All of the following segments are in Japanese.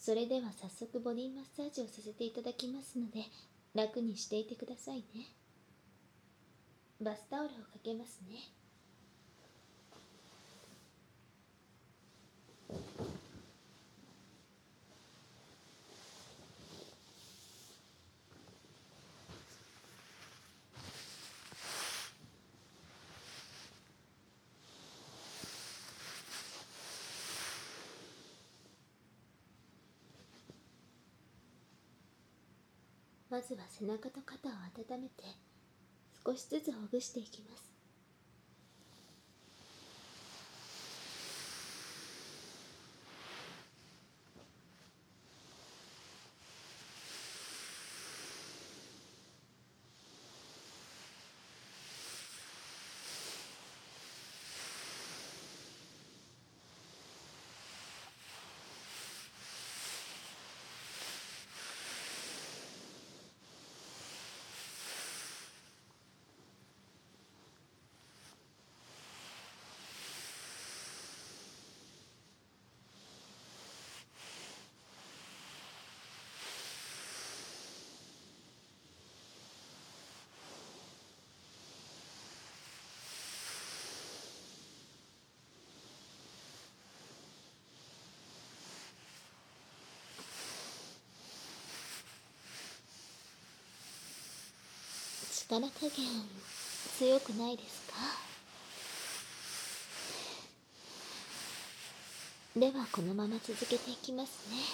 それでは早速ボディマッサージをさせていただきますので、楽にしていてくださいね。バスタオルをかけますね。まずは背中と肩を温めて、少しずつほぐしていきます。力加減強くないですか？ではこのまま続けていきますね。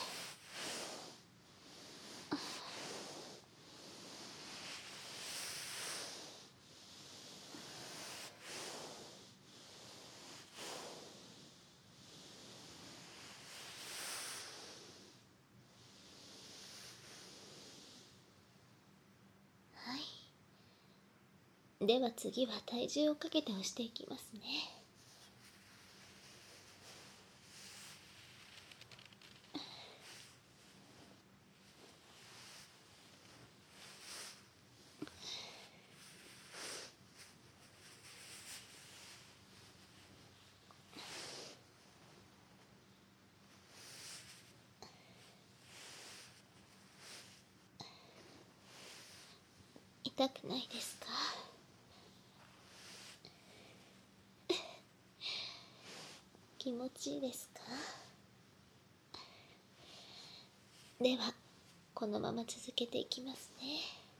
はい。では次は体重をかけて押していきますね。痛くないですか？気持ちいいですか？ではこのまま続けていきますね。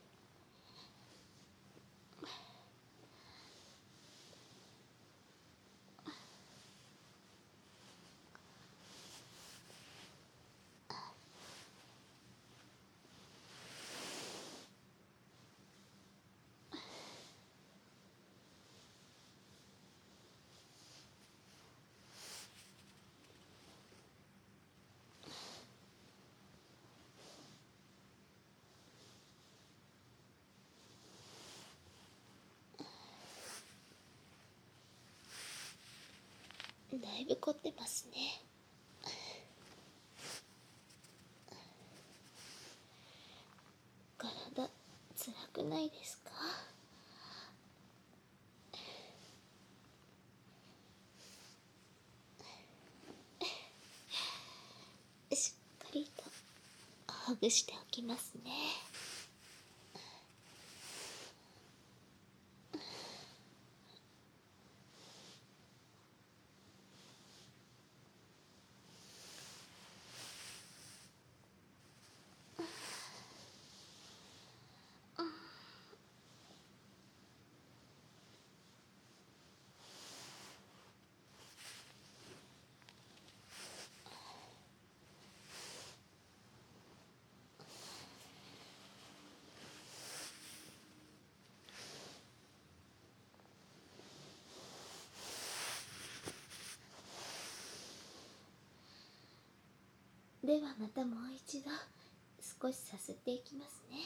だいぶ凝ってますね。体辛くないですか？しっかりとほぐしておきますね。ではまたもう一度少しさすっていきますね。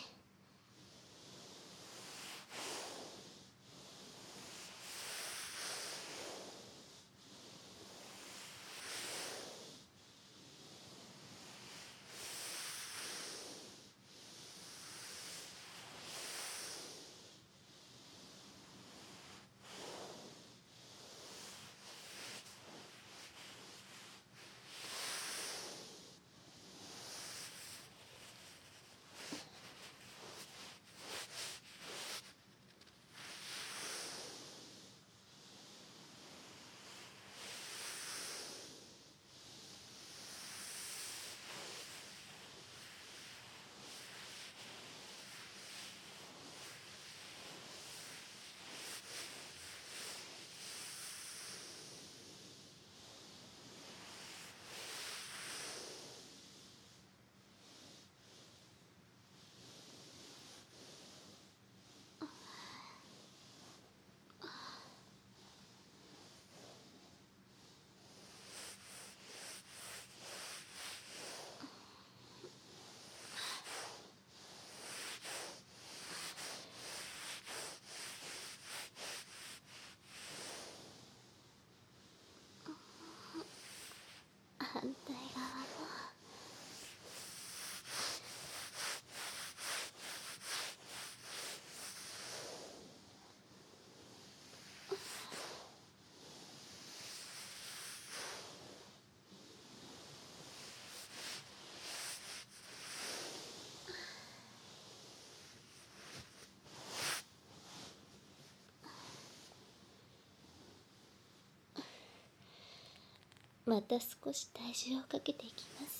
また少し体重をかけていきます。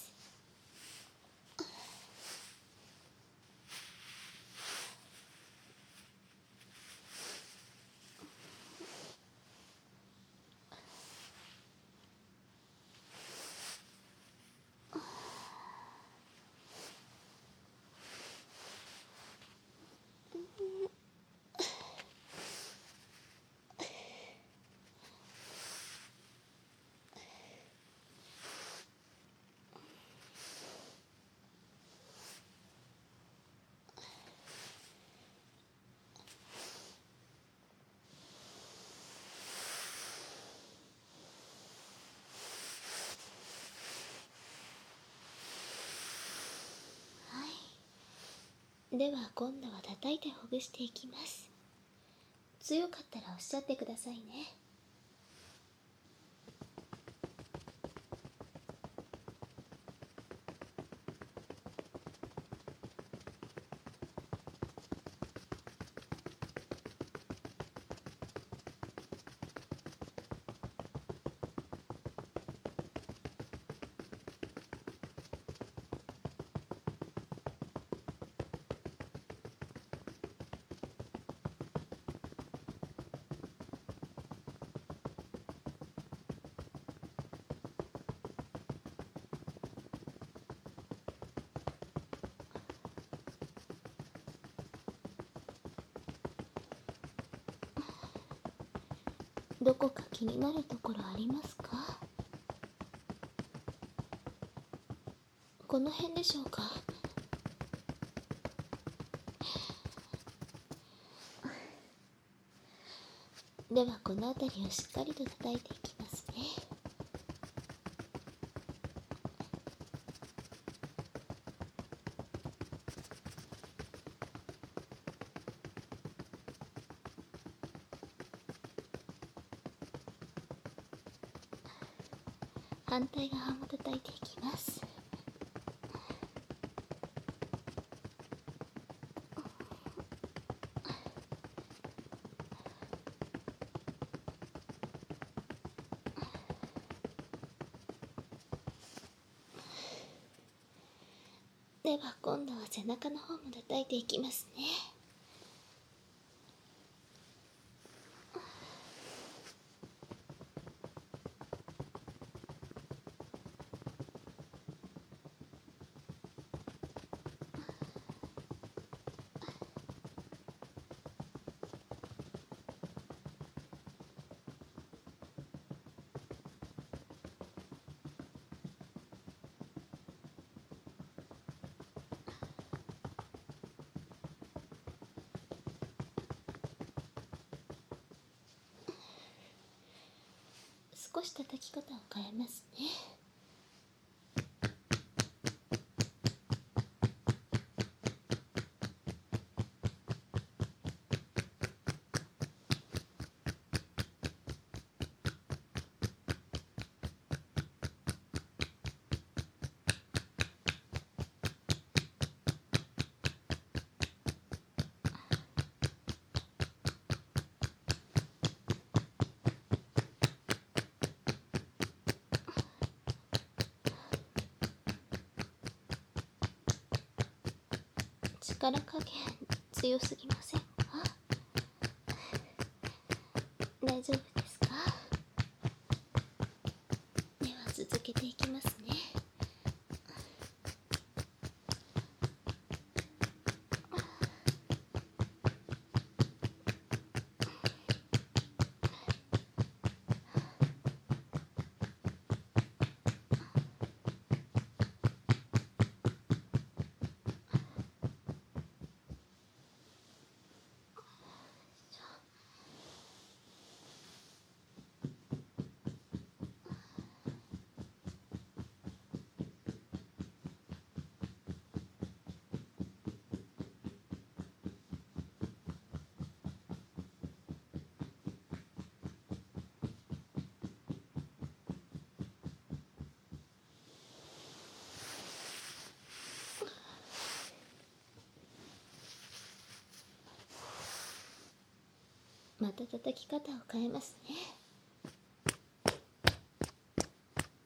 では今度は叩いてほぐしていきます。強かったらおっしゃってくださいね。どこか気になるところありますか？この辺でしょうか？ではこの辺りをしっかりと叩いていきますね。反対側も叩いていきます。では今度は背中の方も叩いていきますね。少し叩き方を変えますね。力加減強すぎませんか？大丈夫ですか？では続けていきますね。また叩き方を変えますね。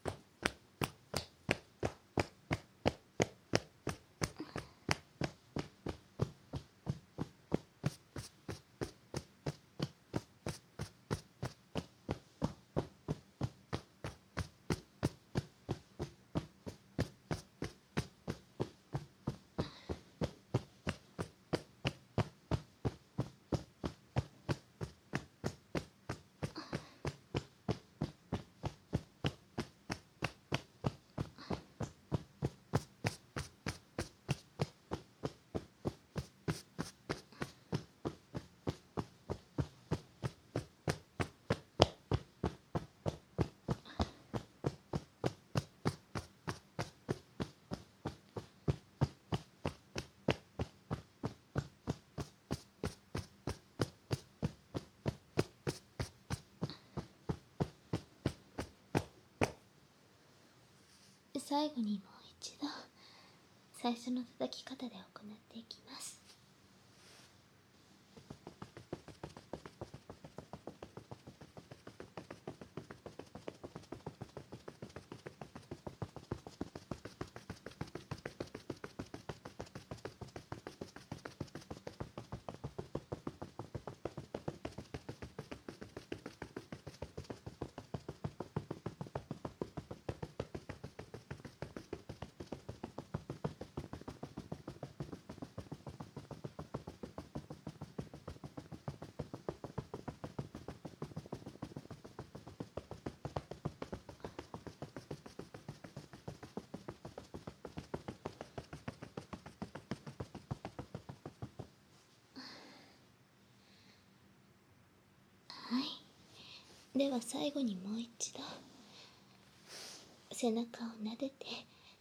最後にもう一度最初の叩き方で行っていきます。はい。では最後にもう一度背中を撫でて、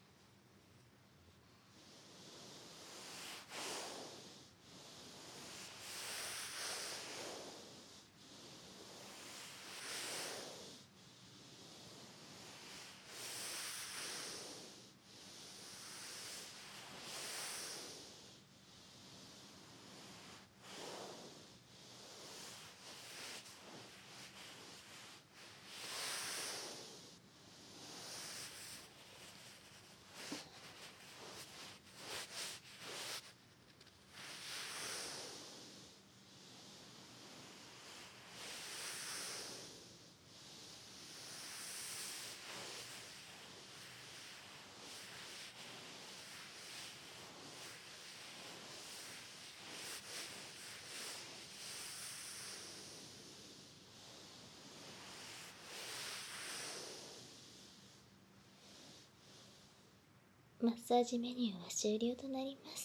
マッサージメニューは終了となります。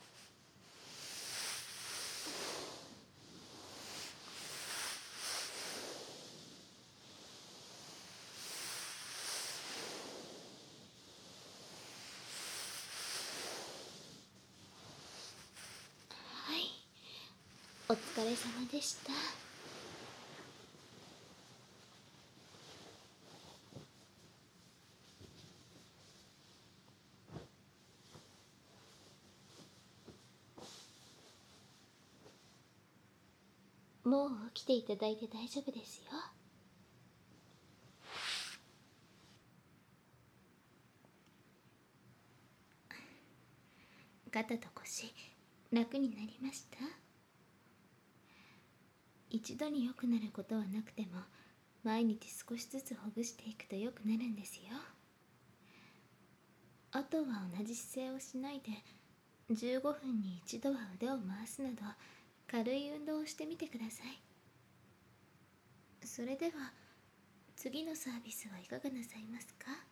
はい、お疲れ様でした。もう起きていただいて大丈夫ですよ。肩と腰楽になりました？一度に良くなることはなくても、毎日少しずつほぐしていくと良くなるんですよ。あとは同じ姿勢をしないで、15分に一度は腕を回すなど軽い運動をしてみてください。それでは次のサービスはいかがなさいますか？